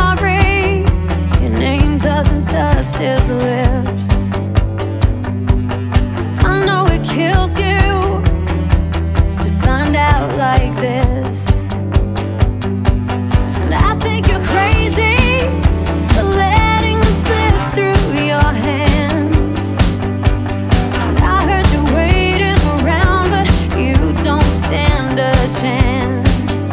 sorry. Your name doesn't touch his lips. I know it kills you to find out like this. And I think you're crazy for letting them slip through your hands. And I heard you waiting around, but you don't stand a chance.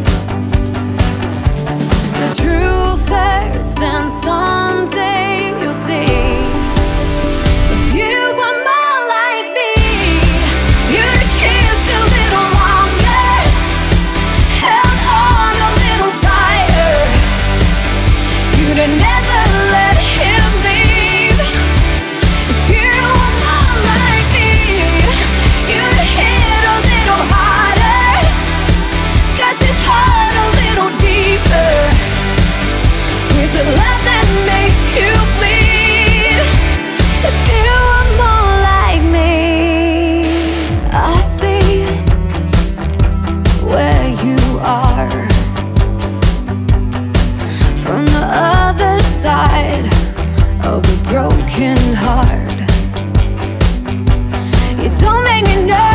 The truth hurts, and someday you'll see. If you were more like me, you'd have kissed a little longer, held on a little tighter. You'd have never let him leave. If you were more like me, you'd have hit a little harder, scratch his heart a little deeper, with the love that makes you bleed. If you were more like me, I see where you are from the other side of a broken heart. You don't make me nervous.